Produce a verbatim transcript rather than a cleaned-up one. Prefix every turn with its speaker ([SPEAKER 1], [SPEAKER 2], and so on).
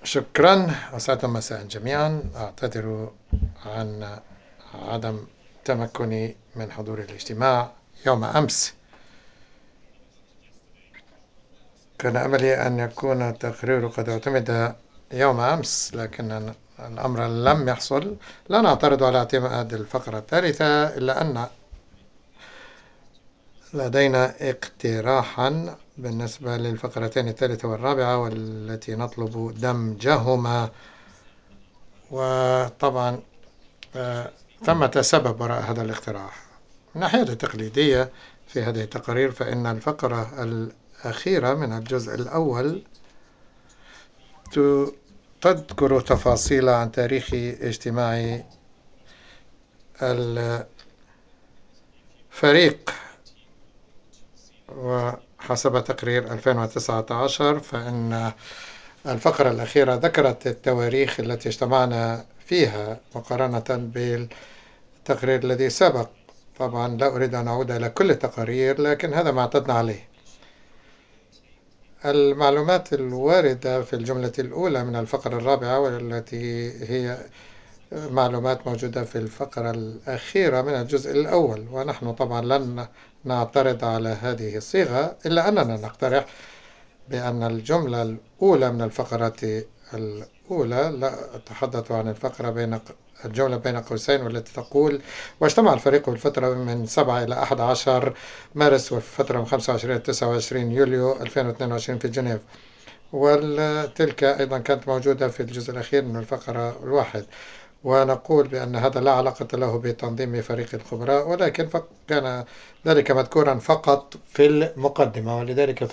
[SPEAKER 1] شكرا، أسعد مساء جميعا. أعتذر عن عدم تمكني من حضور الاجتماع يوم أمس. كان أملي أن يكون التقرير قد اعتمد يوم أمس، لكن الأمر لم يحصل. لا نعترض على اعتماد الفقرة الثالثة، إلا أن لدينا اقتراحا بالنسبة للفقرتين الثالثة والرابعة، والتي نطلب دمجهما. وطبعا ثمة سبب وراء هذا الاقتراح. من الناحية التقليدية في هذه التقارير، فإن الفقرة الأخيرة من الجزء الأول تذكر تفاصيل عن تاريخ اجتماع الفريق، وحسب تقرير ألفين وتسعة عشر فإن الفقرة الأخيرة ذكرت التواريخ التي اجتمعنا فيها مقارنة بالتقرير الذي سبق. طبعا لا أريد أن أعود إلى كل التقارير، لكن هذا ما اعتدنا عليه. المعلومات الواردة في الجملة الأولى من الفقرة الرابعة، والتي هي معلومات موجودة في الفقرة الأخيرة من الجزء الأول، ونحن طبعا لن نعترض على هذه الصيغة، إلا أننا نقترح بأن الجملة الأولى من الفقرة الأولى، لا أتحدث عن الفقرة بين الجملة بين قوسين والتي تقول: واجتمع الفريق في الفترة من سبعة إلى أحد عشر مارس، وفي الفترة من خمسة وعشرين إلى تسعة وعشرين يوليو ألفين واثنين وعشرين في جنيف. وتلك أيضا كانت موجودة في الجزء الأخير من الفقرة الواحد. ونقول بأن هذا لا علاقة له بتنظيم فريق الخبراء، ولكن كان ذلك مذكورا فقط في المقدمة، ولذلك